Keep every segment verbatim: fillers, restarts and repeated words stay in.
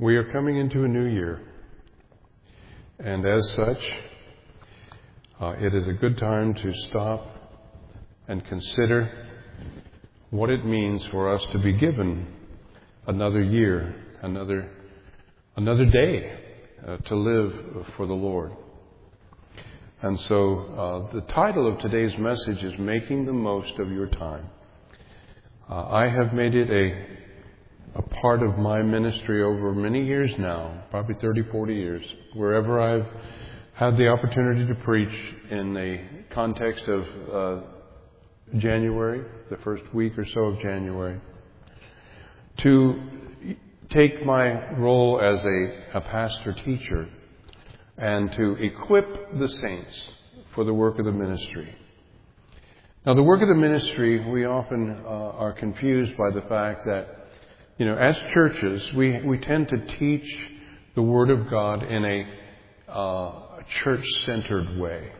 We are coming into a new year, and as such, uh, it is a good time to stop and consider what it means for us to be given another year, another another day uh, to live for the Lord. And so uh, the title of today's message is Making the Most of Your Time. Uh, I have made it a a part of my ministry over many years now, probably thirty, forty years, wherever I've had the opportunity to preach in a context of uh, January, the first week or so of January, to take my role as a, a pastor teacher and to equip the saints for the work of the ministry. Now, the work of the ministry, we often uh, are confused by the fact that, you know, as churches, we, we tend to teach the Word of God in a uh, church-centered way.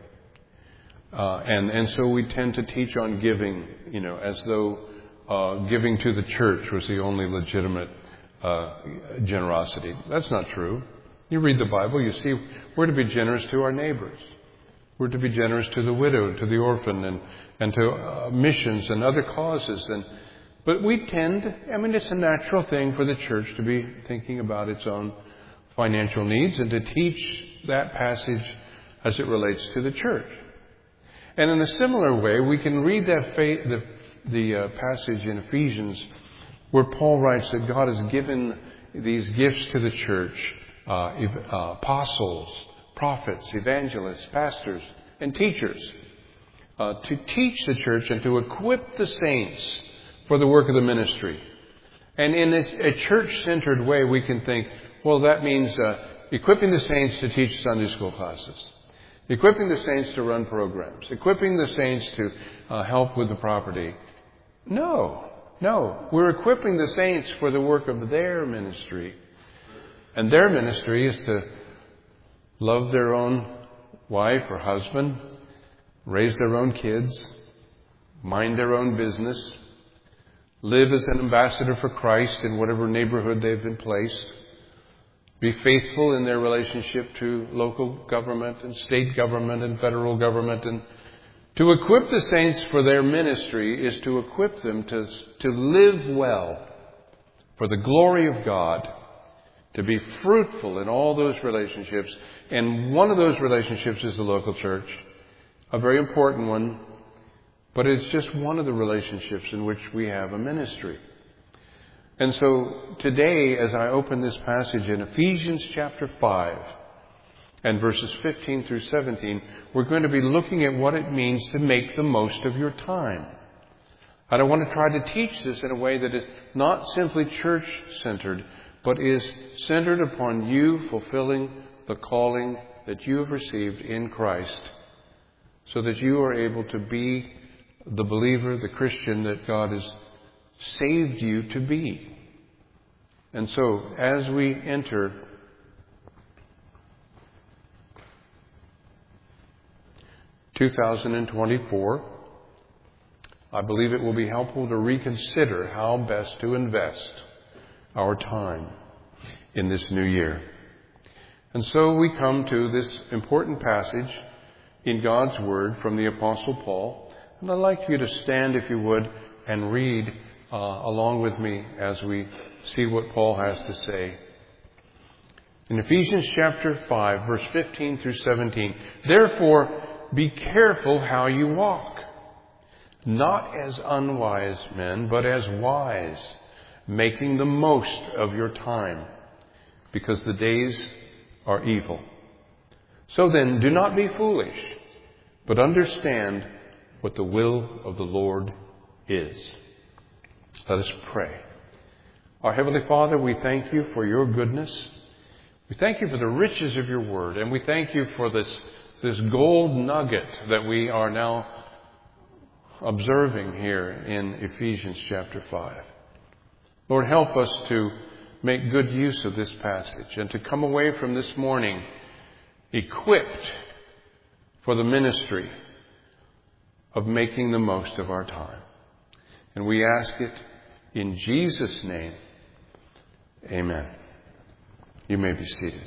Uh, and, and so we tend to teach on giving, you know, as though uh, giving to the church was the only legitimate uh, generosity. That's not true. You read the Bible, you see we're to be generous to our neighbors. We're to be generous to the widow, to the orphan, and, and to uh, missions and other causes. And But we tend, I mean, it's a natural thing for the church to be thinking about its own financial needs and to teach that passage as it relates to the church. And in a similar way, we can read that fa- the, the uh, passage in Ephesians where Paul writes that God has given these gifts to the church, uh, ev- uh, apostles, prophets, evangelists, pastors, and teachers, uh, to teach the church and to equip the saints for the work of the ministry. And in a, a church-centered way, we can think, well, that means uh, equipping the saints to teach Sunday school classes, equipping the saints to run programs, equipping the saints to uh, help with the property. No, no. We're equipping the saints for the work of their ministry. And their ministry is to love their own wife or husband, raise their own kids, mind their own business, live as an ambassador for Christ in whatever neighborhood they've been placed. Be faithful in their relationship to local government and state government and federal government. And to equip the saints for their ministry is to equip them to, to live well for the glory of God, to be fruitful in all those relationships. And one of those relationships is the local church, a very important one. But it's just one of the relationships in which we have a ministry. And so today, as I open this passage in Ephesians chapter five and verses fifteen through seventeen, we're going to be looking at what it means to make the most of your time. And I want to try to teach this in a way that is not simply church-centered, but is centered upon you fulfilling the calling that you have received in Christ, so that you are able to be the believer, the Christian that God has saved you to be. And so, as we enter two thousand twenty-four, I believe it will be helpful to reconsider how best to invest our time in this new year. And so we come to this important passage in God's Word from the Apostle Paul. And I'd like you to stand, if you would, and read uh, along with me as we see what Paul has to say. In Ephesians chapter five, verse fifteen through seventeen, therefore be careful how you walk, not as unwise men, but as wise, making the most of your time, because the days are evil. So then, do not be foolish, but understand what the will of the Lord is. Let us pray. Our Heavenly Father, we thank you for your goodness. We thank you for the riches of your word. And we thank you for this, this gold nugget that we are now observing here in Ephesians chapter five. Lord, help us to make good use of this passage and to come away from this morning equipped for the ministry of making the most of our time. And we ask it in Jesus' name. Amen. You may be seated.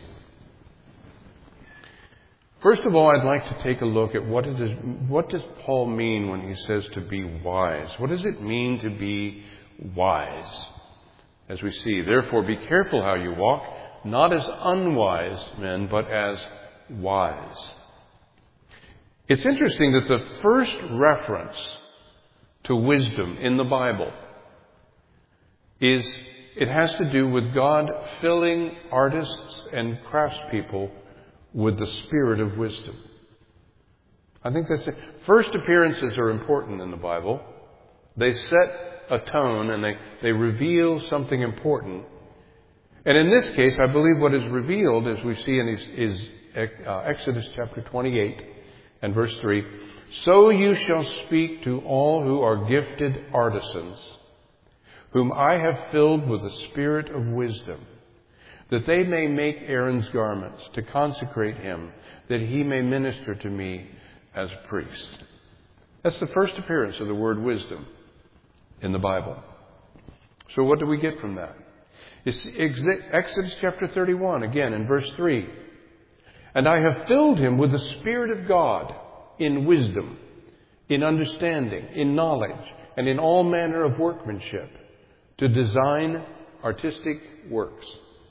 First of all, I'd like to take a look at what it is, what does Paul mean when he says to be wise? What does it mean to be wise? As we see, therefore be careful how you walk, not as unwise men, but as wise. It's interesting that the first reference to wisdom in the Bible is, it has to do with God filling artists and craftspeople with the spirit of wisdom. I think that's it. First appearances are important in the Bible. They set a tone and they, they reveal something important. And in this case, I believe what is revealed, as we see in is, is uh, Exodus chapter twenty-eight and verse three. So you shall speak to all who are gifted artisans, whom I have filled with the spirit of wisdom, that they may make Aaron's garments, to consecrate him, that he may minister to me as a priest. That's the first appearance of the word wisdom in the Bible. So what do we get from that? It's Exodus chapter thirty-one, again in verse three. And I have filled him with the Spirit of God in wisdom, in understanding, in knowledge, and in all manner of workmanship, to design artistic works.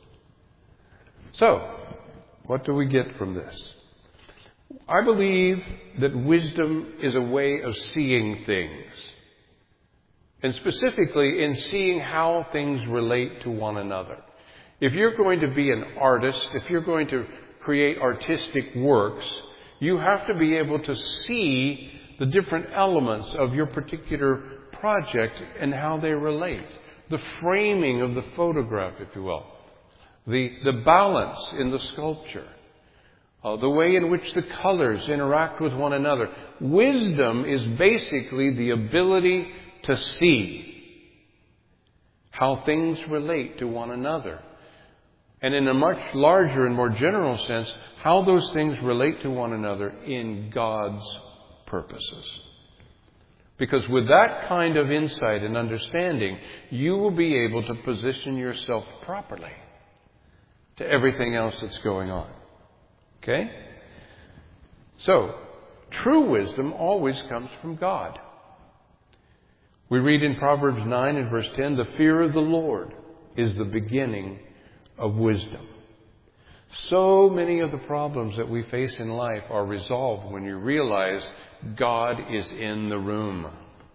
So, what do we get from this? I believe that wisdom is a way of seeing things. And specifically in seeing how things relate to one another. If you're going to be an artist, if you're going to create artistic works, you have to be able to see the different elements of your particular project and how they relate. The framing of the photograph, if you will. The, the balance in the sculpture. Uh, the way in which the colors interact with one another. Wisdom is basically the ability to see how things relate to one another. And in a much larger and more general sense, how those things relate to one another in God's purposes. Because with that kind of insight and understanding, you will be able to position yourself properly to everything else that's going on. Okay? So, true wisdom always comes from God. We read in Proverbs nine and verse ten, the fear of the Lord is the beginning of wisdom. So many of the problems that we face in life are resolved when you realize God is in the room.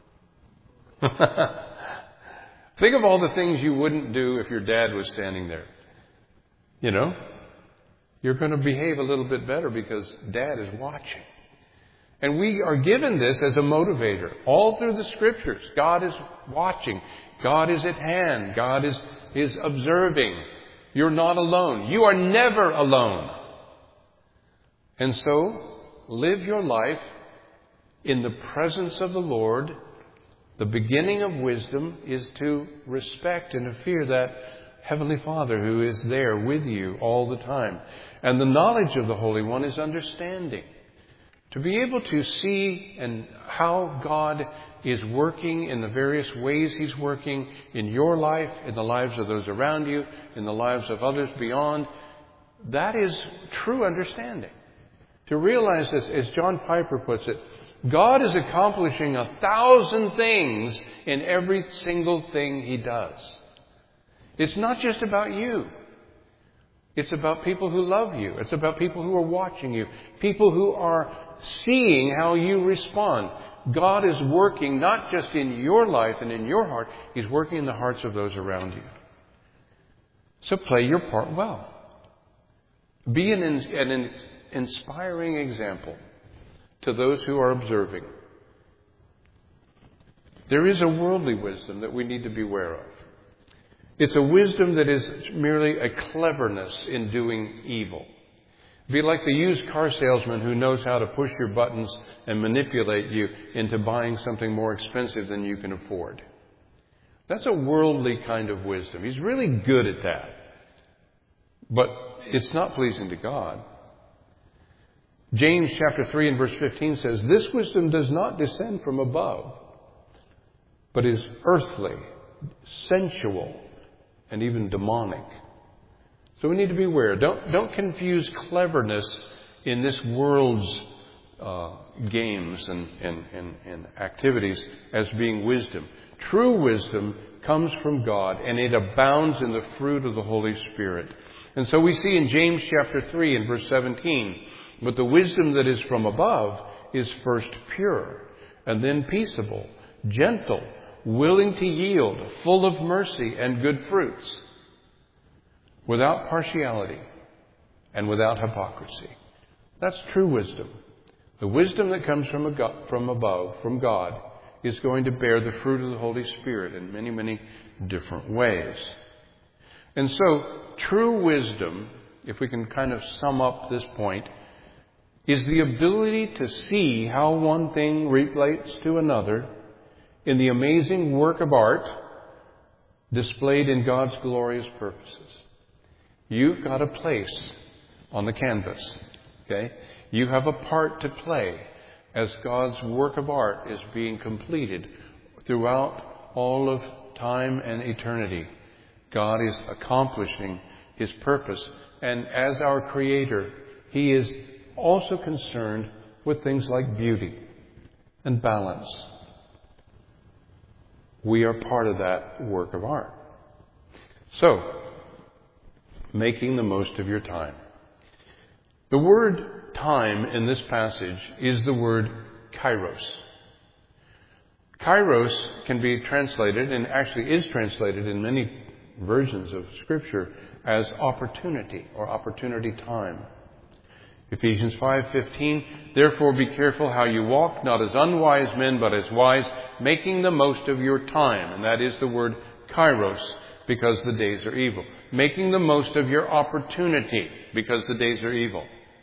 Think of all the things you wouldn't do if your dad was standing there. You know, you're going to behave a little bit better because Dad is watching. And we are given this as a motivator. All through the Scriptures, God is watching. God is at hand. God is, is observing. You're not alone. You are never alone. And so, live your life in the presence of the Lord. The beginning of wisdom is to respect and to fear that Heavenly Father who is there with you all the time. And the knowledge of the Holy One is understanding. To be able to see and how God is working in the various ways He's working in your life, in the lives of those around you, in the lives of others beyond, that is true understanding. To realize this, as John Piper puts it, God is accomplishing a thousand things in every single thing He does. It's not just about you. It's about people who love you. It's about people who are watching you. People who are seeing how you respond. God is working not just in your life and in your heart. He's working in the hearts of those around you. So play your part well. Be an, an inspiring example to those who are observing. There is a worldly wisdom that we need to be aware of. It's a wisdom that is merely a cleverness in doing evil. Be like the used car salesman who knows how to push your buttons and manipulate you into buying something more expensive than you can afford. That's a worldly kind of wisdom. He's really good at that. But it's not pleasing to God. James chapter three and verse fifteen says, "This wisdom does not descend from above, but is earthly, sensual, and even demonic." So we need to be aware. Don't, don't confuse cleverness in this world's uh, games and, and, and, and activities as being wisdom. True wisdom comes from God, and it abounds in the fruit of the Holy Spirit. And so we see in James chapter three and verse seventeen, but the wisdom that is from above is first pure, and then peaceable, gentle, willing to yield, full of mercy and good fruits, without partiality and without hypocrisy. That's true wisdom. The wisdom that comes from, a God, from above, from God, is going to bear the fruit of the Holy Spirit in many, many different ways. And so, true wisdom, if we can kind of sum up this point, is the ability to see how one thing relates to another in the amazing work of art displayed in God's glorious purposes. You've got a place on the canvas, okay? You have a part to play as God's work of art is being completed throughout all of time and eternity. God is accomplishing His purpose. And as our Creator, He is also concerned with things like beauty and balance. We are part of that work of art. So, making the most of your time. The word time in this passage is the word kairos. Kairos can be translated, and actually is translated in many versions of Scripture, as opportunity or opportunity time. Ephesians five fifteen, therefore be careful how you walk, not as unwise men, but as wise, making the most of your time. And that is the word kairos, because the days are evil. Making the most of your opportunity, because the days are evil.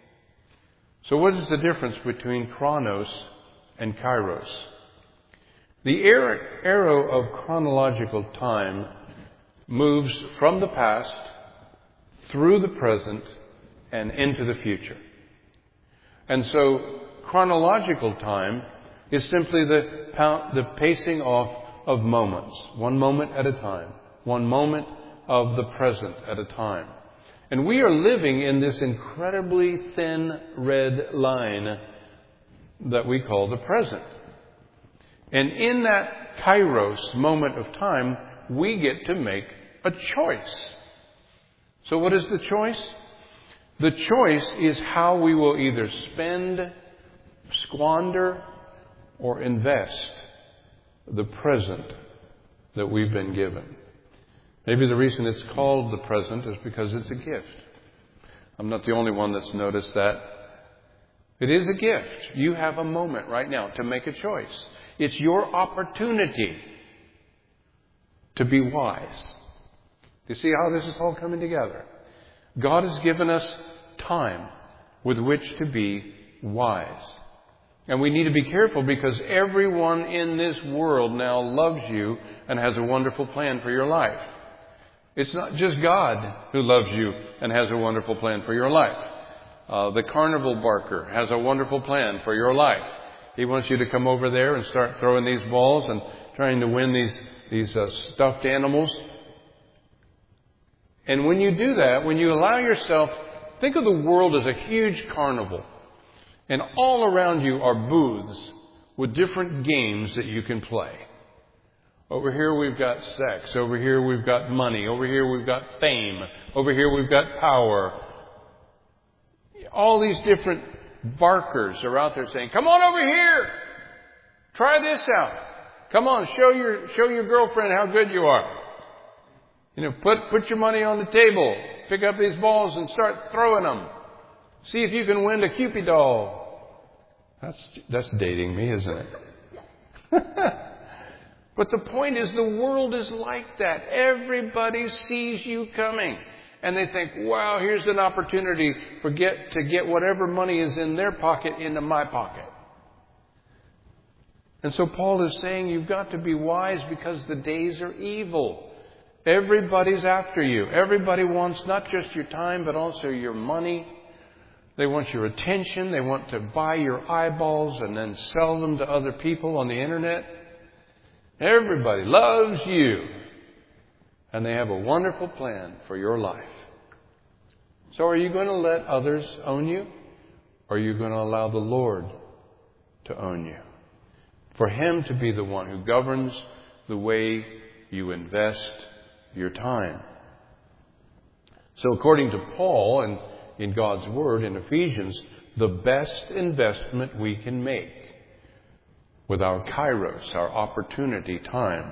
So what is the difference between chronos and kairos? The arrow of chronological time moves from the past, through the present, and into the future. And so chronological time is simply the, the pacing off of moments, one moment at a time, one moment of the present at a time. And we are living in this incredibly thin red line that we call the present. And in that kairos moment of time, we get to make a choice. So what is the choice? The choice is how we will either spend, squander, or invest the present that we've been given. Maybe the reason it's called the present is because it's a gift. I'm not the only one that's noticed that. It is a gift. You have a moment right now to make a choice. It's your opportunity to be wise. You see how this is all coming together? God has given us time with which to be wise. And we need to be careful because everyone in this world now loves you and has a wonderful plan for your life. It's not just God who loves you and has a wonderful plan for your life. Uh, the carnival barker has a wonderful plan for your life. He wants you to come over there and start throwing these balls and trying to win these, these uh, stuffed animals. And when you do that, when you allow yourself, think of the world as a huge carnival. And all around you are booths with different games that you can play. Over here we've got sex. Over here we've got money. Over here we've got fame. Over here we've got power. All these different barkers are out there saying, come on over here. Try this out. Come on, show your, show your girlfriend how good you are. You know, put, put your money on the table. Pick up these balls and start throwing them. See if you can win a Cupid doll. That's, that's dating me, isn't it? But the point is, the world is like that. Everybody sees you coming. And they think, wow, here's an opportunity for get, to get whatever money is in their pocket into my pocket. And so Paul is saying you've got to be wise because the days are evil. Everybody's after you. Everybody wants not just your time, but also your money. They want your attention. They want to buy your eyeballs and then sell them to other people on the internet. Everybody loves you. And they have a wonderful plan for your life. So are you going to let others own you? Or are you going to allow the Lord to own you? For Him to be the one who governs the way you invest your time. So according to Paul and in God's Word in Ephesians, the best investment we can make with our kairos, our opportunity time,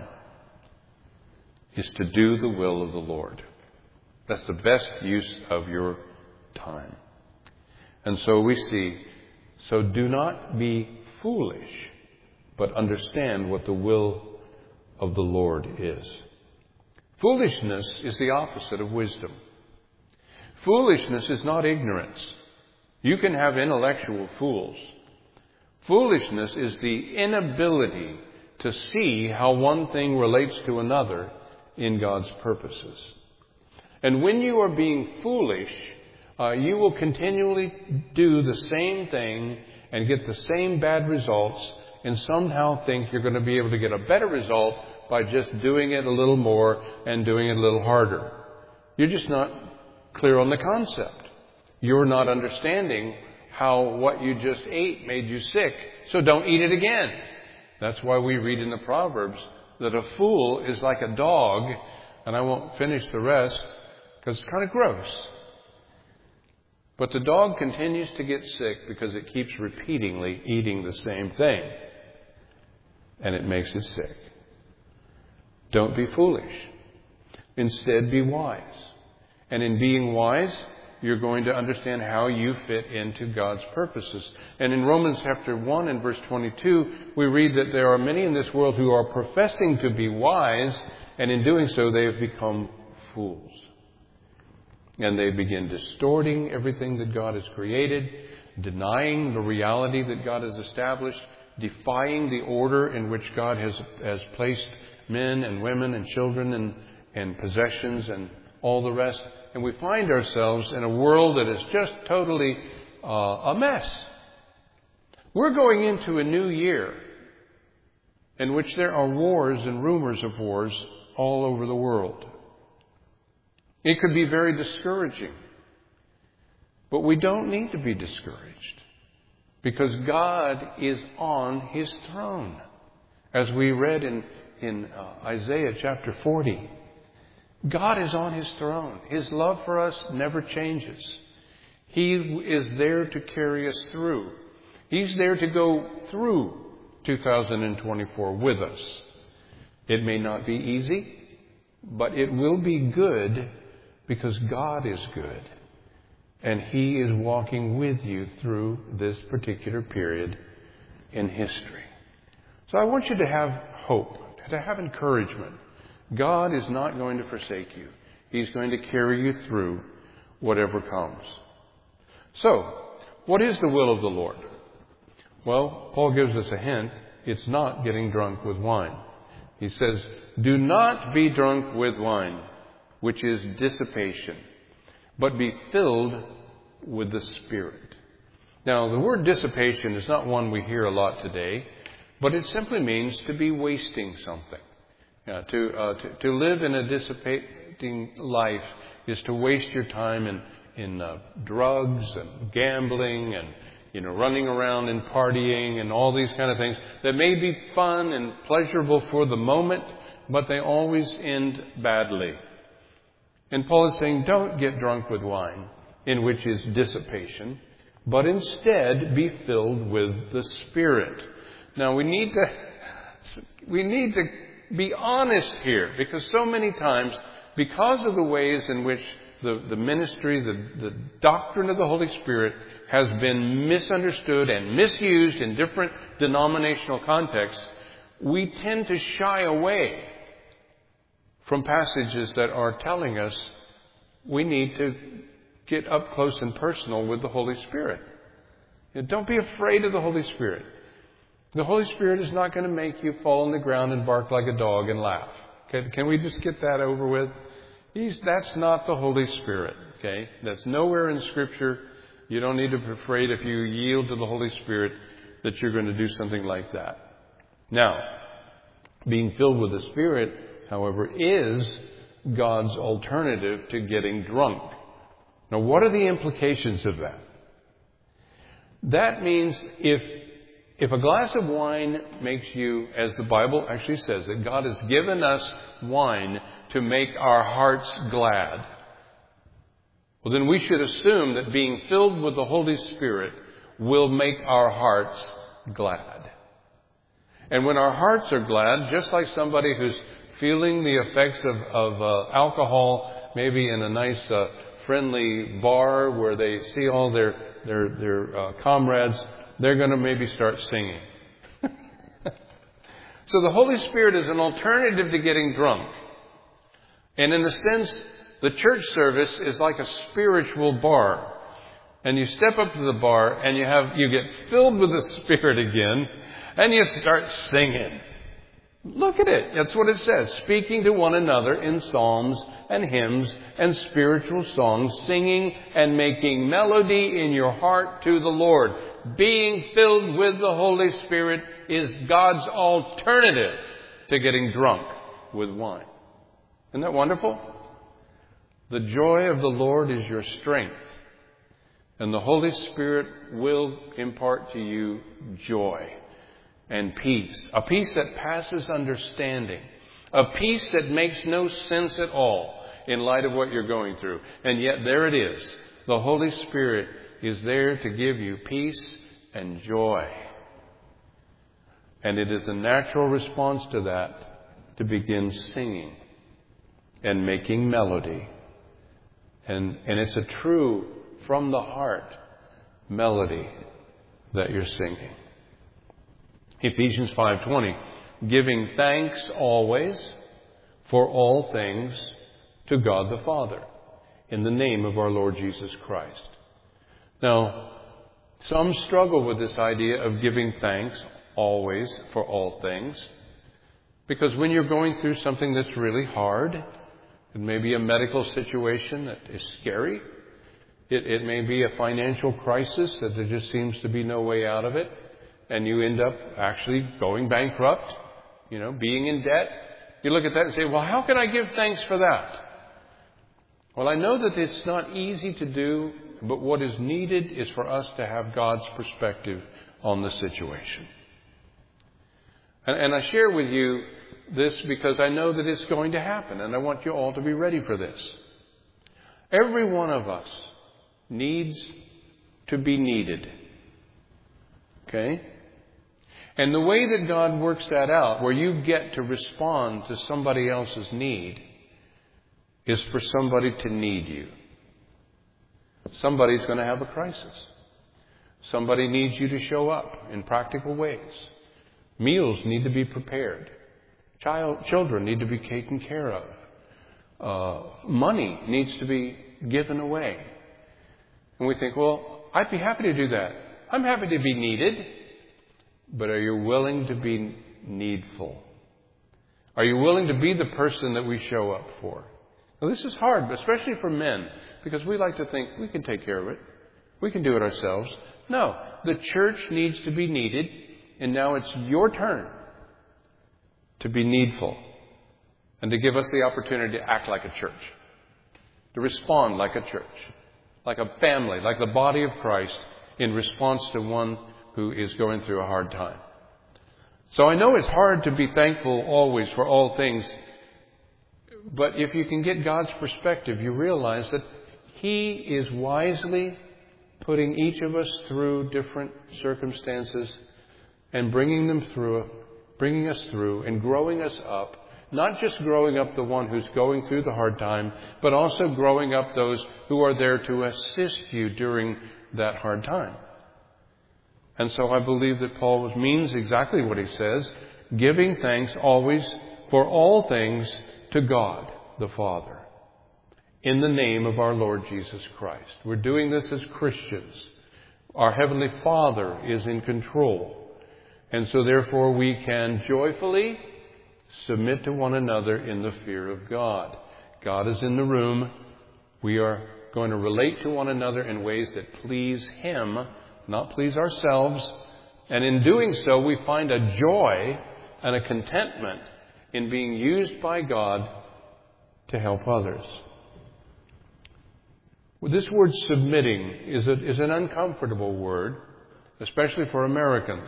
is to do the will of the Lord. That's the best use of your time. And so we see, so do not be foolish, but understand what the will of the Lord is. Foolishness is the opposite of wisdom. Foolishness is not ignorance. You can have intellectual fools. Foolishness is the inability to see how one thing relates to another in God's purposes. And when you are being foolish, uh, you will continually do the same thing and get the same bad results and somehow think you're going to be able to get a better result by just doing it a little more and doing it a little harder. You're just not clear on the concept. You're not understanding how what you just ate made you sick, so don't eat it again. That's why we read in the Proverbs that a fool is like a dog, and I won't finish the rest because it's kind of gross. But the dog continues to get sick because it keeps repeatedly eating the same thing, and it makes it sick. Don't be foolish. Instead, be wise. And in being wise, you're going to understand how you fit into God's purposes. And in Romans chapter one and verse twenty-two, we read that there are many in this world who are professing to be wise, and in doing so they have become fools. And they begin distorting everything that God has created, denying the reality that God has established, defying the order in which God has, has placed men and women and children and, and possessions and all the rest. And we find ourselves in a world that is just totally uh, a mess. We're going into a new year in which there are wars and rumors of wars all over the world. It could be very discouraging. But we don't need to be discouraged because God is on His throne. As we read in, in uh, Isaiah chapter forty. God is on His throne. His love for us never changes. He is there to carry us through. He's there to go through two thousand twenty-four with us. It may not be easy, but it will be good because God is good. And He is walking with you through this particular period in history. So I want you to have hope, to have encouragement. God is not going to forsake you. He's going to carry you through whatever comes. So, what is the will of the Lord? Well, Paul gives us a hint. It's not getting drunk with wine. He says, do not be drunk with wine, which is dissipation, but be filled with the Spirit. Now, the word dissipation is not one we hear a lot today, but it simply means to be wasting something. Yeah, to, uh, to to live in a dissipating life is to waste your time in in uh, drugs and gambling and you know running around and partying and all these kind of things that may be fun and pleasurable for the moment, but they always end badly. And Paul is saying, don't get drunk with wine, in which is dissipation, but instead be filled with the Spirit. Now we need to we need to. be honest here, because so many times, because of the ways in which the, the ministry, the, the doctrine of the Holy Spirit has been misunderstood and misused in different denominational contexts, we tend to shy away from passages that are telling us we need to get up close and personal with the Holy Spirit. And don't be afraid of the Holy Spirit. The Holy Spirit is not going to make you fall on the ground and bark like a dog and laugh. Okay, can we just get that over with? He's, that's not the Holy Spirit. Okay, that's nowhere in Scripture. You don't need to be afraid if you yield to the Holy Spirit that you're going to do something like that. Now, being filled with the Spirit, however, is God's alternative to getting drunk. Now, what are the implications of that? That means if, if a glass of wine makes you, as the Bible actually says, that God has given us wine to make our hearts glad, well, then we should assume that being filled with the Holy Spirit will make our hearts glad. And when our hearts are glad, just like somebody who's feeling the effects of, of uh, alcohol, maybe in a nice, uh, friendly bar where they see all their their their uh, comrades, they're going to maybe start singing. So the Holy Spirit is an alternative to getting drunk. And in a sense, the church service is like a spiritual bar. And you step up to the bar and you have you get filled with the Spirit again, and you start singing. Look at it. That's what it says. Speaking to one another in psalms and hymns and spiritual songs, singing and making melody in your heart to the Lord. Being filled with the Holy Spirit is God's alternative to getting drunk with wine. Isn't that wonderful? The joy of the Lord is your strength. And the Holy Spirit will impart to you joy and peace. A peace that passes understanding. A peace that makes no sense at all in light of what you're going through. And yet there it is. The Holy Spirit is there to give you peace and joy. And it is a natural response to that to begin singing and making melody. And, and it's a true, from the heart, melody that you're singing. Ephesians five twenty, giving thanks always for all things to God the Father, in the name of our Lord Jesus Christ. Now, some struggle with this idea of giving thanks always for all things, because when you're going through something that's really hard, it may be a medical situation that is scary. It, it may be a financial crisis that there just seems to be no way out of it. And you end up actually going bankrupt, you know, being in debt. You look at that and say, well, how can I give thanks for that? Well, I know that it's not easy to do, but what is needed is for us to have God's perspective on the situation. And, and I share with you this because I know that it's going to happen, and I want you all to be ready for this. Every one of us needs to be needed. Okay? And the way that God works that out, where you get to respond to somebody else's need, is for somebody to need you. Somebody's going to have a crisis. Somebody needs you to show up in practical ways. Meals need to be prepared. Child, children need to be taken care of. Uh, money needs to be given away. And we think, well, I'd be happy to do that. I'm happy to be needed. But are you willing to be needful? Are you willing to be the person that we show up for? Now, this is hard, especially for men, because we like to think we can take care of it. We can do it ourselves. No, the church needs to be needed, and now it's your turn to be needful and to give us the opportunity to act like a church, to respond like a church, like a family, like the body of Christ in response to one who is going through a hard time. So I know it's hard to be thankful always for all things, but if you can get God's perspective, you realize that He is wisely putting each of us through different circumstances and bringing them through, bringing us through and growing us up. Not just growing up the one who's going through the hard time, but also growing up those who are there to assist you during that hard time. And so I believe that Paul means exactly what he says, giving thanks always for all things to God the Father, in the name of our Lord Jesus Christ. We're doing this as Christians. Our Heavenly Father is in control. And so therefore we can joyfully submit to one another in the fear of God. God is in the room. We are going to relate to one another in ways that please Him, not please ourselves. And in doing so, we find a joy and a contentment in being used by God to help others. This word submitting is, a, is an uncomfortable word, especially for Americans.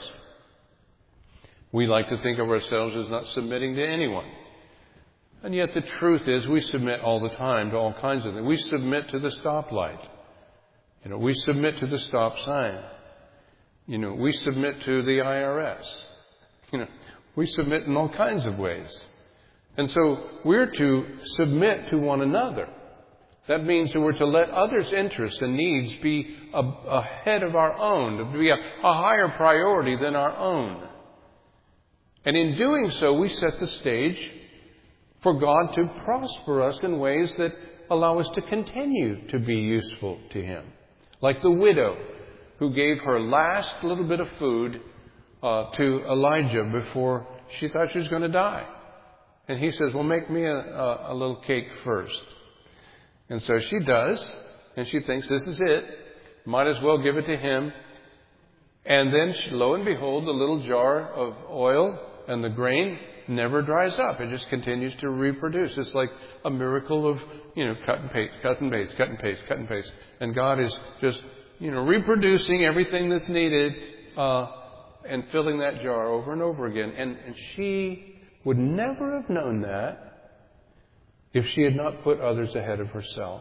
We like to think of ourselves as not submitting to anyone. And yet the truth is we submit all the time to all kinds of things. We submit to the stoplight. You know, we submit to the stop sign. You know, we submit to the I R S. You know, we submit in all kinds of ways. And so we're to submit to one another. That means that we're to let others' interests and needs be a, ahead of our own, to be a, a higher priority than our own. And in doing so, we set the stage for God to prosper us in ways that allow us to continue to be useful to Him. Like the widow who gave her last little bit of food uh, to Elijah before she thought she was going to die. And he says, well, make me a, a, a little cake first. And so she does, and she thinks this is it. Might as well give it to him. And then, she, lo and behold, the little jar of oil and the grain never dries up. It just continues to reproduce. It's like a miracle of, you know, cut and paste, cut and paste, cut and paste, cut and paste. And God is just, you know, reproducing everything that's needed uh, and filling that jar over and over again. And, and she would never have known that if she had not put others ahead of herself.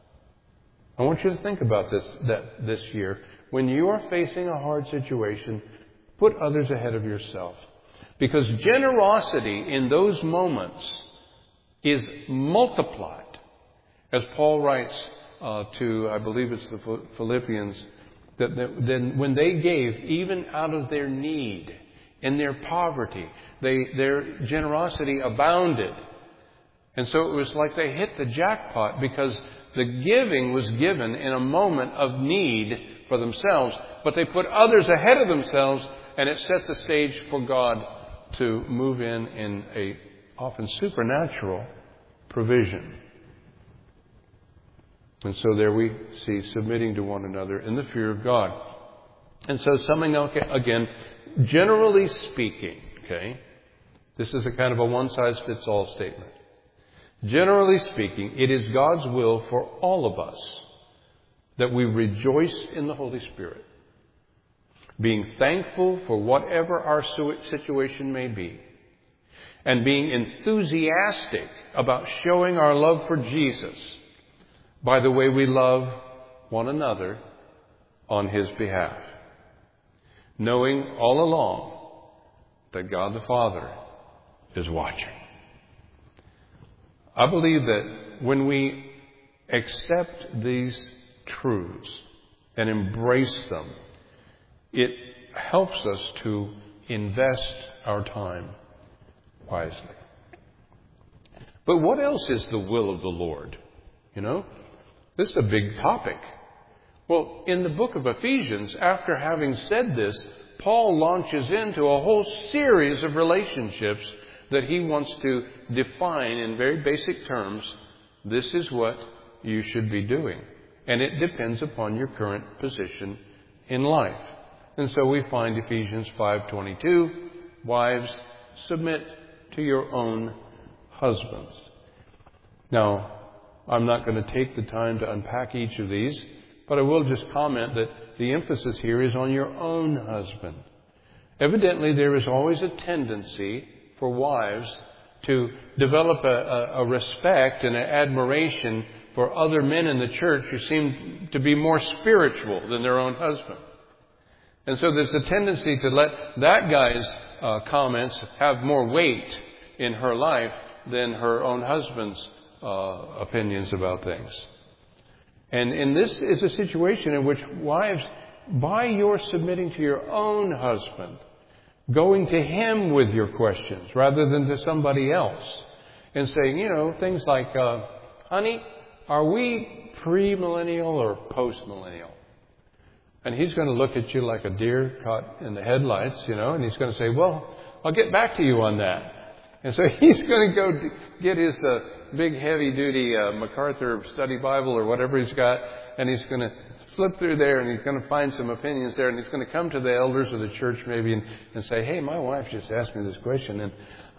I want you to think about this that this year. When you are facing a hard situation, put others ahead of yourself. Because generosity in those moments is multiplied. As Paul writes uh, to, I believe it's the Philippians, that, that then when they gave, even out of their need, in their poverty, they, their generosity abounded. And so it was like they hit the jackpot because the giving was given in a moment of need for themselves, but they put others ahead of themselves, and it set the stage for God to move in in a often supernatural provision. And so there we see submitting to one another in the fear of God. And so summing up again, generally speaking, okay, this is a kind of a one-size-fits-all statement. Generally speaking, it is God's will for all of us that we rejoice in the Holy Spirit, being thankful for whatever our situation may be, and being enthusiastic about showing our love for Jesus by the way we love one another on His behalf, knowing all along that God the Father is watching. I believe that when we accept these truths and embrace them, it helps us to invest our time wisely. But what else is the will of the Lord? You know, this is a big topic. Well, in the book of Ephesians, after having said this, Paul launches into a whole series of relationships that he wants to define in very basic terms. This is what you should be doing. And it depends upon your current position in life. And so we find Ephesians five twenty-two, wives, submit to your own husbands. Now, I'm not going to take the time to unpack each of these, but I will just comment that the emphasis here is on your own husband. Evidently, there is always a tendency for wives to develop a, a, a respect and an admiration for other men in the church who seem to be more spiritual than their own husband. And so there's a tendency to let that guy's uh, comments have more weight in her life than her own husband's uh, opinions about things. And, and this is a situation in which wives, by your submitting to your own husband, going to him with your questions rather than to somebody else, and saying, you know, things like, uh, honey, are we pre-millennial or post-millennial? And he's going to look at you like a deer caught in the headlights, you know, and he's going to say, well, I'll get back to you on that. And so he's going to go get his uh, big, heavy-duty uh, MacArthur Study Bible or whatever he's got, and he's going to flip through there, and he's going to find some opinions there, and he's going to come to the elders of the church maybe and, and say, hey, my wife just asked me this question, and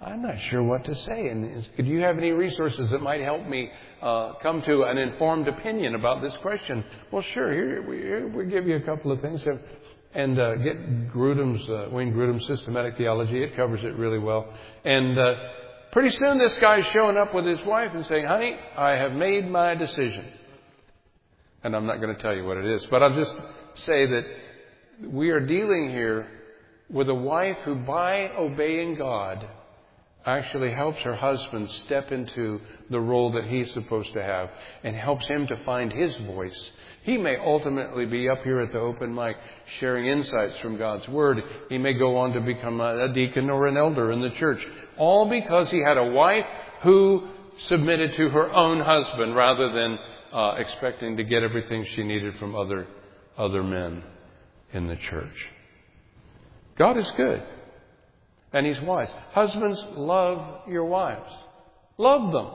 I'm not sure what to say. And do you have any resources that might help me uh, come to an informed opinion about this question? Well, sure. Here we, here we give you a couple of things. And uh, get Grudem's, uh, Wayne Grudem's Systematic Theology. It covers it really well. And uh, pretty soon this guy's showing up with his wife and saying, honey, I have made my decision. And I'm not going to tell you what it is, but I'll just say that we are dealing here with a wife who, by obeying God, actually helps her husband step into the role that he's supposed to have and helps him to find his voice. He may ultimately be up here at the open mic sharing insights from God's Word. He may go on to become a deacon or an elder in the church, all because he had a wife who submitted to her own husband rather than uh, expecting to get everything she needed from other other men in the church. God is good. And He's wise. Husbands, love your wives. Love them.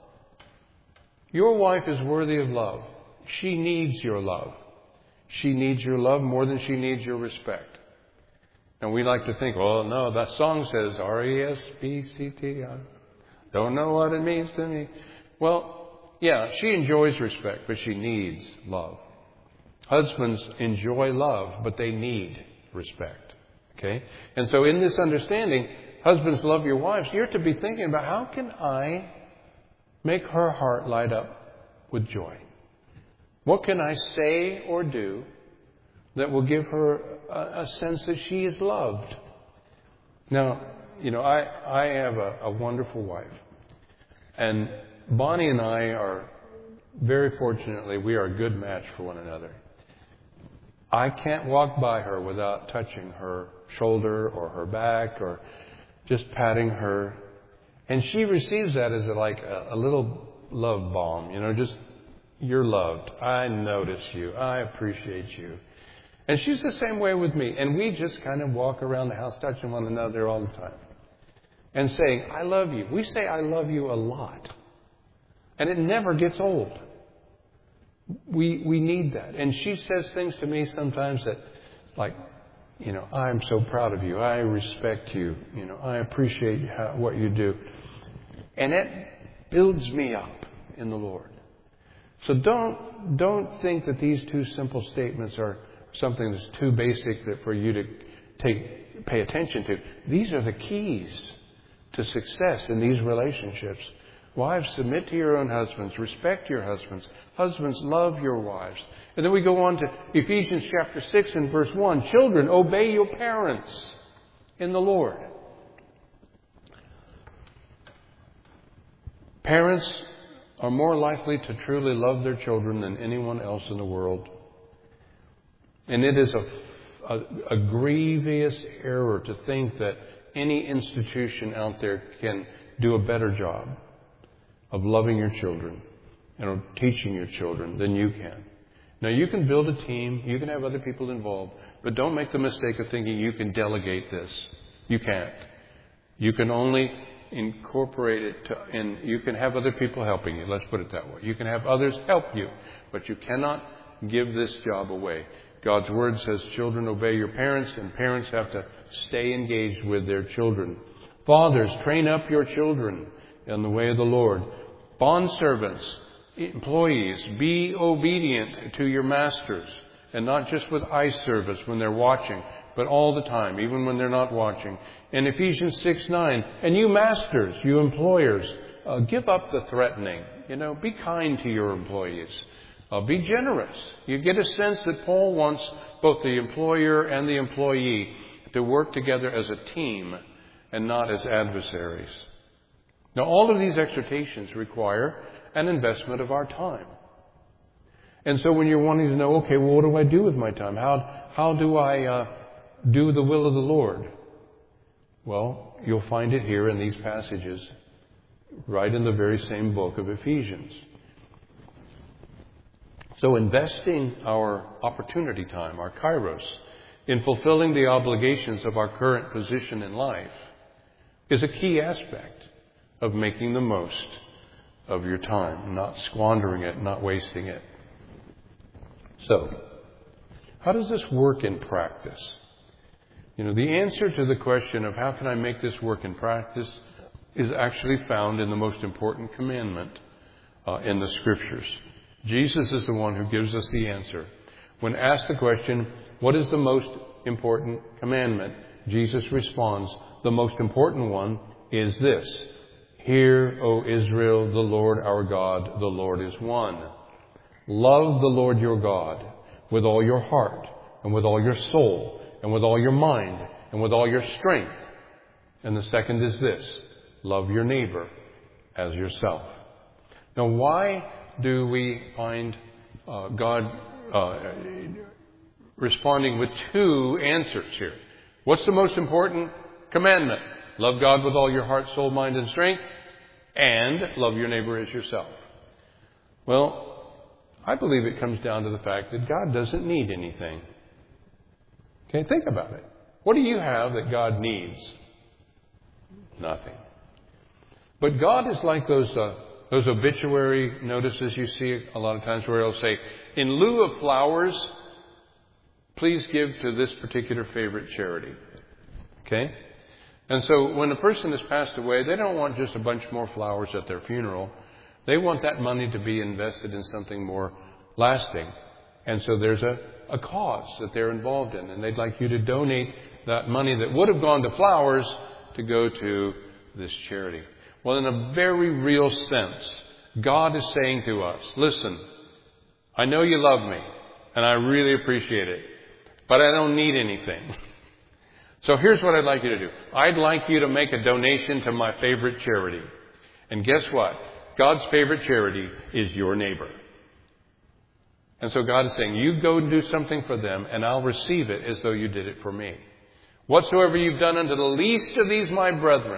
Your wife is worthy of love. She needs your love. She needs your love more than she needs your respect. And we like to think, well, no, that song says R E S P C T. I don't know what it means to me. Well, yeah, she enjoys respect, but she needs love. Husbands enjoy love, but they need respect. Okay? And so in this understanding, husbands, love your wives. You're to be thinking about, how can I make her heart light up with joy? What can I say or do that will give her a, a sense that she is loved? Now, you know, I, I have a, a wonderful wife. And Bonnie and I are, very fortunately, we are a good match for one another. I can't walk by her without touching her shoulder or her back or just patting her. And she receives that as a, like a, a little love balm, you know, just, you're loved. I notice you. I appreciate you. And she's the same way with me. And we just kind of walk around the house touching one another all the time and saying, I love you. We say I love you a lot. And it never gets old. We we need that. And she says things to me sometimes that, like, you know, I'm so proud of you. I respect you. You know, I appreciate how, what you do. And it builds me up in the Lord. So don't don't think that these two simple statements are something that's too basic that for you to take pay attention to. These are the keys to success in these relationships. Wives, submit to your own husbands. Respect your husbands. Husbands, love your wives. And then we go on to Ephesians chapter six and verse one. Children, obey your parents in the Lord. Parents are more likely to truly love their children than anyone else in the world. And it is a, a, a grievous error to think that any institution out there can do a better job of loving your children and of teaching your children than you can. Now, you can build a team, you can have other people involved, but don't make the mistake of thinking you can delegate this. You can't. You can only incorporate it to, and you can have other people helping you. Let's put it that way. You can have others help you, but you cannot give this job away. God's Word says, children, obey your parents, and parents have to stay engaged with their children. Fathers, train up your children in the way of the Lord. Bondservants, employees, be obedient to your masters, and not just with eye service when they're watching, but all the time, even when they're not watching. In Ephesians six nine, and you masters, you employers, uh, give up the threatening. You know, be kind to your employees. Uh, be generous. You get a sense that Paul wants both the employer and the employee to work together as a team and not as adversaries. Now, all of these exhortations require an investment of our time. And so when you're wanting to know, okay, well, what do I do with my time? How, how do I uh, do the will of the Lord? Well, you'll find it here in these passages, right in the very same book of Ephesians. So investing our opportunity time, our kairos, in fulfilling the obligations of our current position in life is a key aspect of making the most of your time, not squandering it, not wasting it. So, how does this work in practice? You know, the answer to the question of how can I make this work in practice is actually found in the most important commandment uh, in the Scriptures. Jesus is the one who gives us the answer. When asked the question, what is the most important commandment? Jesus responds, the most important one is this. Hear, O Israel, the Lord our God, the Lord is one. Love the Lord your God with all your heart and with all your soul and with all your mind and with all your strength. And the second is this. Love your neighbor as yourself. Now, why do we find uh, God uh, responding with two answers here? What's the most important commandment? Love God with all your heart, soul, mind, and strength, and love your neighbor as yourself. Well, I believe it comes down to the fact that God doesn't need anything. Okay, think about it. What do you have that God needs? Nothing. But God is like those uh, those obituary notices you see a lot of times where it'll say, in lieu of flowers, please give to this particular favorite charity. Okay? And so when a person has passed away, they don't want just a bunch more flowers at their funeral. They want that money to be invested in something more lasting. And so there's a, a cause that they're involved in. And they'd like you to donate that money that would have gone to flowers to go to this charity. Well, in a very real sense, God is saying to us, listen, I know you love me, and I really appreciate it, but I don't need anything. So here's what I'd like you to do. I'd like you to make a donation to my favorite charity. And guess what? God's favorite charity is your neighbor. And so God is saying, you go and do something for them, and I'll receive it as though you did it for me. Whatsoever you've done unto the least of these my brethren,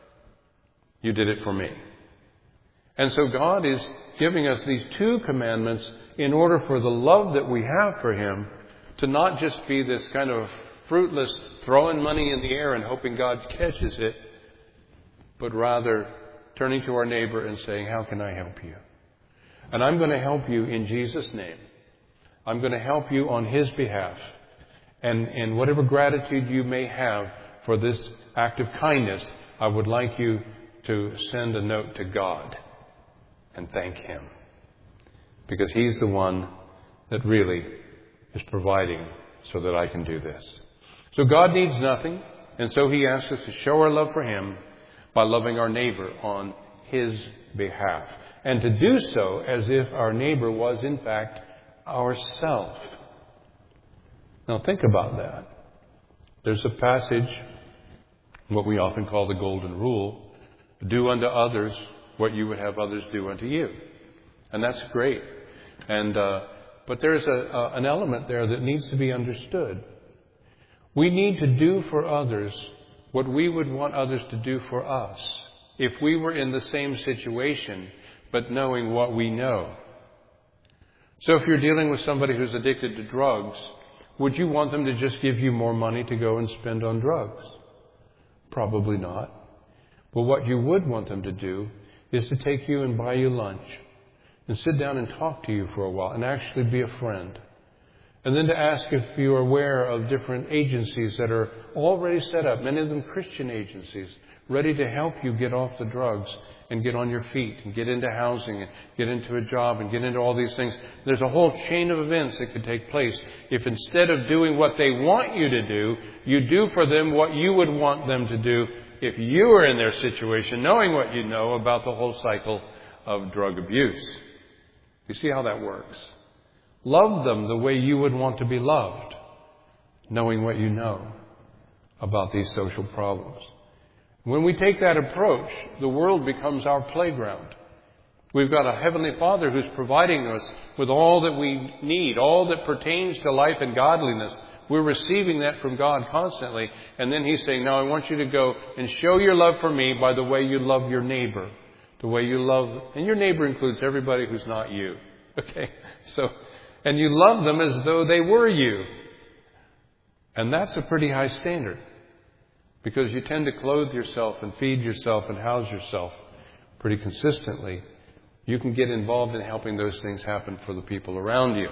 you did it for me. And so God is giving us these two commandments in order for the love that we have for Him to not just be this kind of fruitless throwing money in the air and hoping God catches it, but rather turning to our neighbor and saying, how can I help you? And I'm going to help you in Jesus' name. I'm going to help you on His behalf. And in whatever gratitude you may have for this act of kindness, I would like you to send a note to God and thank Him. Because He's the one that really is providing so that I can do this. So God needs nothing, and so He asks us to show our love for Him by loving our neighbor on His behalf. And to do so as if our neighbor was in fact ourself. Now think about that. There's a passage, what we often call the Golden Rule, do unto others what you would have others do unto you. And that's great. And uh, but there's a, a, an element there that needs to be understood. We need to do for others what we would want others to do for us if we were in the same situation, but knowing what we know. So if you're dealing with somebody who's addicted to drugs, would you want them to just give you more money to go and spend on drugs? Probably not. But what you would want them to do is to take you and buy you lunch and sit down and talk to you for a while and actually be a friend. And then to ask if you're aware of different agencies that are already set up, many of them Christian agencies, ready to help you get off the drugs and get on your feet and get into housing and get into a job and get into all these things. There's a whole chain of events that could take place if instead of doing what they want you to do, you do for them what you would want them to do if you were in their situation, knowing what you know about the whole cycle of drug abuse. You see how that works? Love them the way you would want to be loved, knowing what you know about these social problems. When we take that approach, the world becomes our playground. We've got a Heavenly Father who's providing us with all that we need, all that pertains to life and godliness. We're receiving that from God constantly. And then He's saying, now I want you to go and show your love for me by the way you love your neighbor. The way you love, and your neighbor includes everybody who's not you. Okay? So, and you love them as though they were you. And that's a pretty high standard. Because you tend to clothe yourself and feed yourself and house yourself pretty consistently. You can get involved in helping those things happen for the people around you.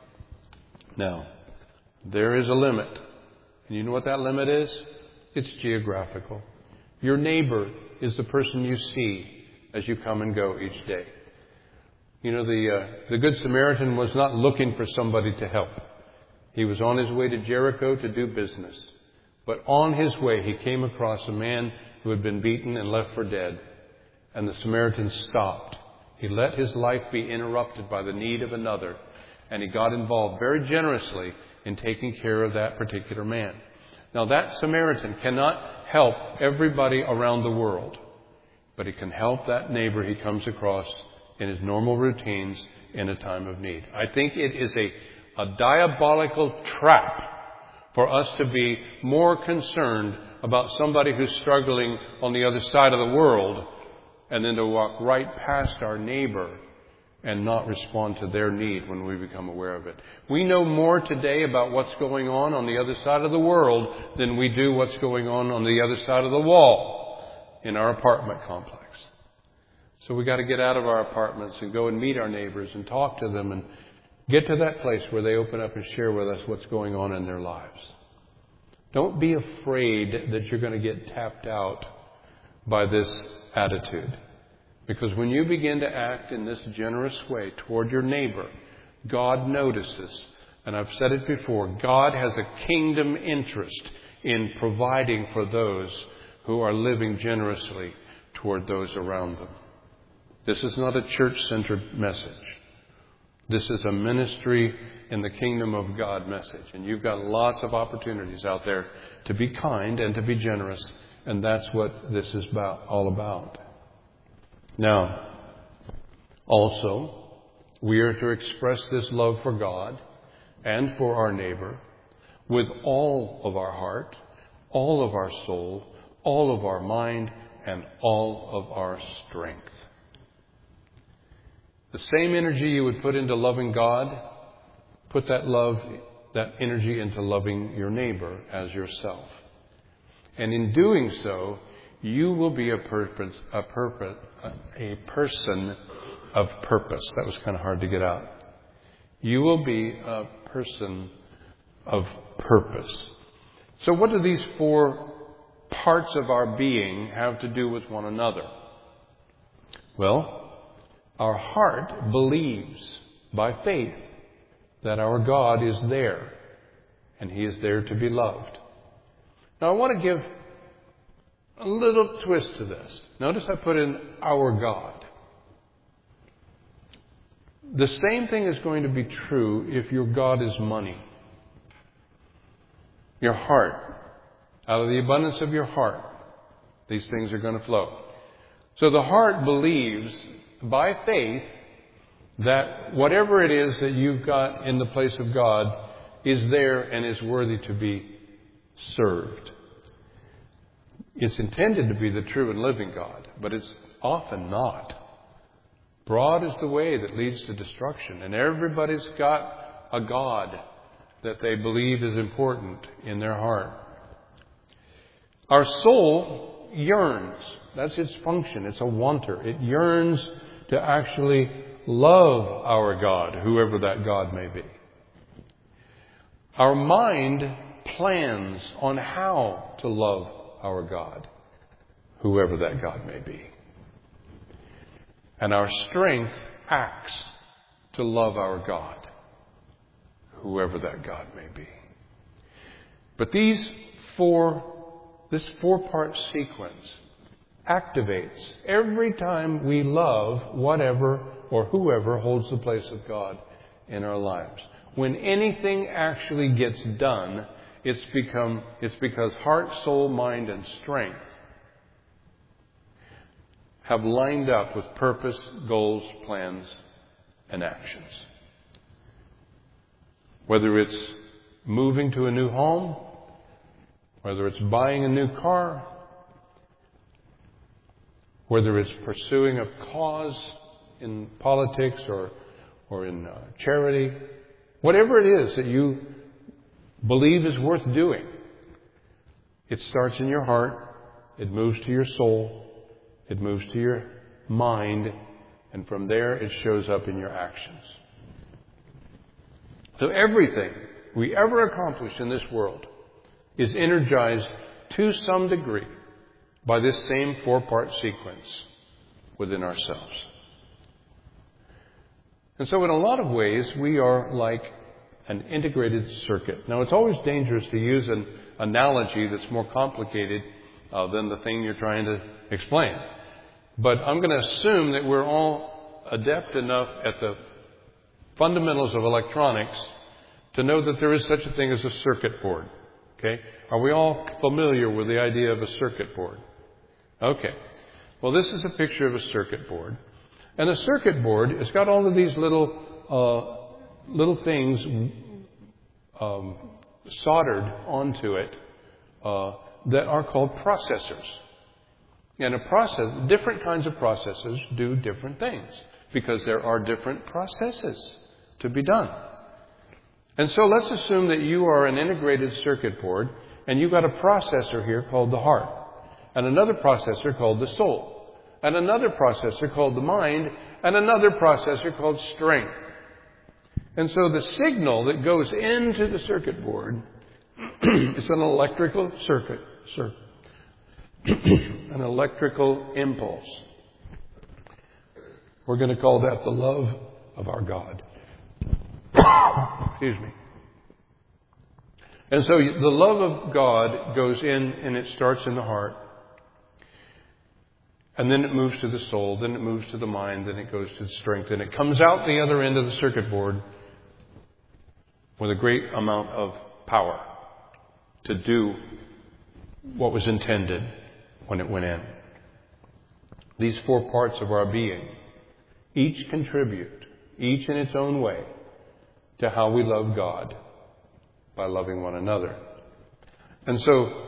Now, there is a limit. And you know what that limit is? It's geographical. Your neighbor is the person you see as you come and go each day. You know, the uh, the Good Samaritan was not looking for somebody to help. He was on his way to Jericho to do business. But on his way, he came across a man who had been beaten and left for dead. And the Samaritan stopped. He let his life be interrupted by the need of another. And he got involved very generously in taking care of that particular man. Now, that Samaritan cannot help everybody around the world. But he can help that neighbor he comes across in his normal routines in a time of need. I think it is a, a diabolical trap for us to be more concerned about somebody who's struggling on the other side of the world and then to walk right past our neighbor and not respond to their need when we become aware of it. We know more today about what's going on on the other side of the world than we do what's going on on the other side of the wall in our apartment complex. So we got to get out of our apartments and go and meet our neighbors and talk to them and get to that place where they open up and share with us what's going on in their lives. Don't be afraid that you're going to get tapped out by this attitude. Because when you begin to act in this generous way toward your neighbor, God notices. And I've said it before, God has a kingdom interest in providing for those who are living generously toward those around them. This is not a church-centered message. This is a ministry in the kingdom of God message. And you've got lots of opportunities out there to be kind and to be generous. And that's what this is about, all about. Now, also, we are to express this love for God and for our neighbor with all of our heart, all of our soul, all of our mind, and all of our strength. The same energy you would put into loving God, put that love, that energy into loving your neighbor as yourself. And in doing so, you will be a purpose, a purpose, a person of purpose. That was kind of hard to get out. You will be a person of purpose. So what do these four parts of our being have to do with one another? Well, our heart believes by faith that our God is there and He is there to be loved. Now I want to give a little twist to this. Notice I put in our God. The same thing is going to be true if your God is money. Your heart. Out of the abundance of your heart, these things are going to flow. So the heart believes by faith that whatever it is that you've got in the place of God is there and is worthy to be served. It's intended to be the true and living God, but it's often not. Broad is the way that leads to destruction, and everybody's got a God that they believe is important in their heart. Our soul yearns. That's its function. It's a wanter. It yearns to actually love our God, whoever that God may be. Our mind plans on how to love our God, whoever that God may be. And our strength acts to love our God, whoever that God may be. But these four, this four-part sequence activates every time we love whatever or whoever holds the place of God in our lives. When anything actually gets done, it's become it's because heart, soul, mind, and strength have lined up with purpose, goals, plans, and actions. Whether it's moving to a new home, whether it's buying a new car, whether it's pursuing a cause in politics or or in uh, charity, whatever it is that you believe is worth doing, it starts in your heart, it moves to your soul, it moves to your mind, and from there it shows up in your actions. So everything we ever accomplish in this world is energized to some degree by this same four-part sequence within ourselves. And so in a lot of ways, we are like an integrated circuit. Now, it's always dangerous to use an analogy that's more complicated uh, than the thing you're trying to explain. But I'm going to assume that we're all adept enough at the fundamentals of electronics to know that there is such a thing as a circuit board. Okay? Are we all familiar with the idea of a circuit board? Okay. Well, this is a picture of a circuit board. And a circuit board has got all of these little uh, little things um, soldered onto it uh, that are called processors. And a process, different kinds of processors do different things because there are different processes to be done. And so let's assume that you are an integrated circuit board and you've got a processor here called the heart, and another processor called the soul, and another processor called the mind, and another processor called strength. And so the signal that goes into the circuit board is an electrical circuit, circuit an electrical impulse. We're going to call that the love of our God. Excuse me. And so the love of God goes in and it starts in the heart. And then it moves to the soul, then it moves to the mind, then it goes to the strength, and it comes out the other end of the circuit board with a great amount of power to do what was intended when it went in. These four parts of our being each contribute, each in its own way, to how we love God by loving one another. And so,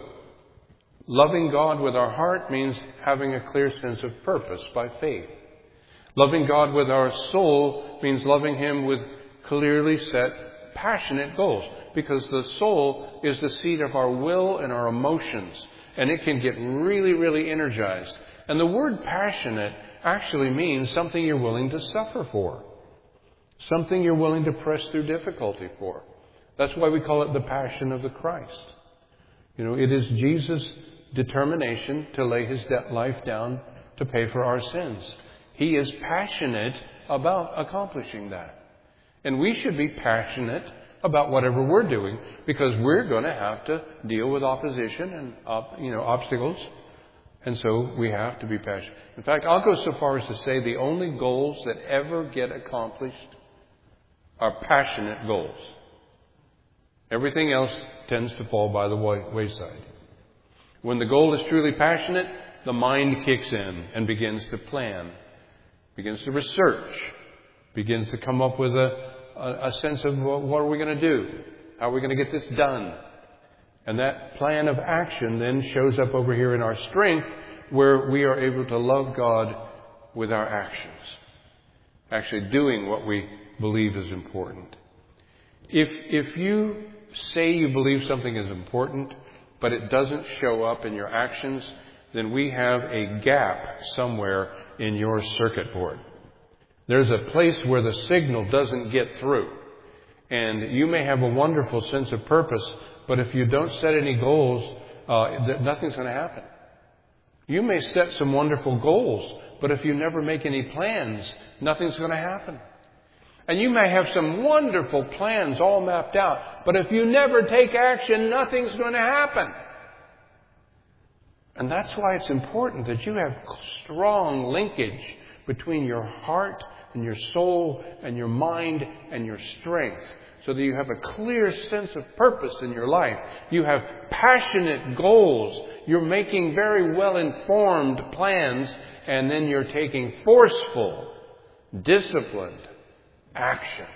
loving God with our heart means having a clear sense of purpose by faith. Loving God with our soul means loving Him with clearly set, passionate goals, because the soul is the seat of our will and our emotions, and it can get really, really energized. And the word passionate actually means something you're willing to suffer for, something you're willing to press through difficulty for. That's why we call it the passion of the Christ. You know, it is Jesus' determination to lay His life down to pay for our sins. He is passionate about accomplishing that. And we should be passionate about whatever we're doing, because we're going to have to deal with opposition and op- you know obstacles. And so we have to be passionate. In fact, I'll go so far as to say the only goals that ever get accomplished are passionate goals. Everything else tends to fall by the wayside. When the goal is truly passionate, the mind kicks in and begins to plan, begins to research, begins to come up with a, a, a sense of, well, what are we going to do? How are we going to get this done? And that plan of action then shows up over here in our strength, where we are able to love God with our actions, actually doing what we believe is important. If if you say you believe something is important, but it doesn't show up in your actions, then we have a gap somewhere in your circuit board. There's a place where the signal doesn't get through. And you may have a wonderful sense of purpose, but if you don't set any goals, uh, th- nothing's going to happen. You may set some wonderful goals, but if you never make any plans, nothing's going to happen. And you may have some wonderful plans all mapped out, but if you never take action, nothing's going to happen. And that's why it's important that you have strong linkage between your heart and your soul and your mind and your strength, so that you have a clear sense of purpose in your life. You have passionate goals. You're making very well-informed plans, and then you're taking forceful, disciplined action.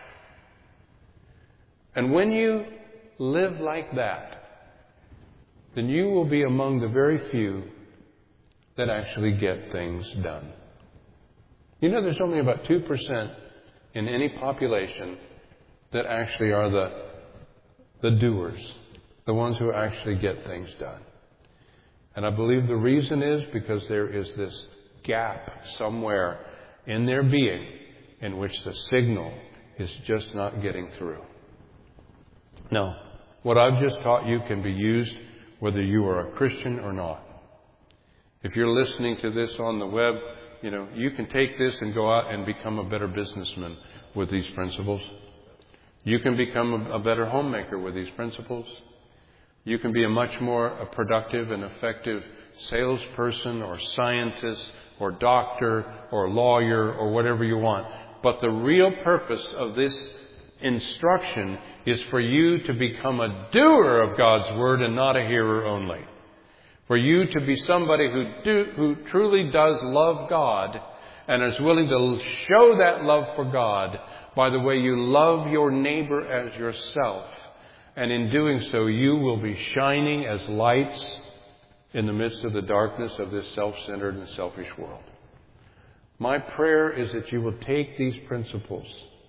And when you live like that, then you will be among the very few that actually get things done. You know, there's only about two percent in any population that actually are the, the doers, the ones who actually get things done. And I believe the reason is because there is this gap somewhere in their being in which the signal is just not getting through. Now, what I've just taught you can be used whether you are a Christian or not. If you're listening to this on the web, you know, you can take this and go out and become a better businessman with these principles. You can become a, a better homemaker with these principles. You can be a much more a productive and effective salesperson or scientist or doctor or lawyer or whatever you want. But the real purpose of this instruction is for you to become a doer of God's Word and not a hearer only. For you to be somebody who do, who truly does love God and is willing to show that love for God by the way you love your neighbor as yourself. And in doing so, you will be shining as lights in the midst of the darkness of this self-centered and selfish world. My prayer is that you will take these principles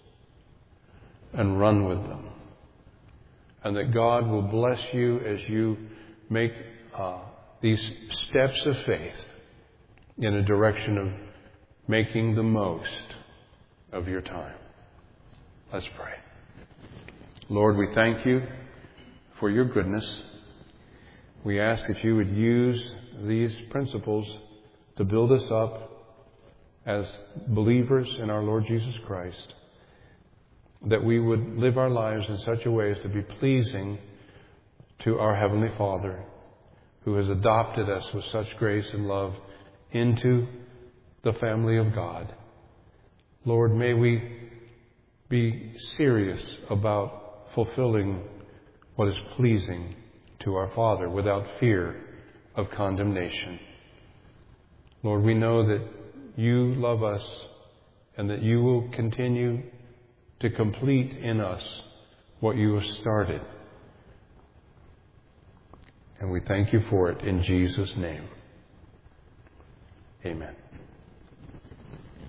and run with them. And that God will bless you as you make uh, these steps of faith in a direction of making the most of your time. Let's pray. Lord, we thank you for your goodness. We ask that you would use these principles to build us up as believers in our Lord Jesus Christ, that we would live our lives in such a way as to be pleasing to our Heavenly Father, who has adopted us with such grace and love into the family of God. Lord, may we be serious about fulfilling what is pleasing to our Father without fear of condemnation. Lord, we know that you love us and that you will continue to complete in us what you have started. And we thank you for it in Jesus' name. Amen.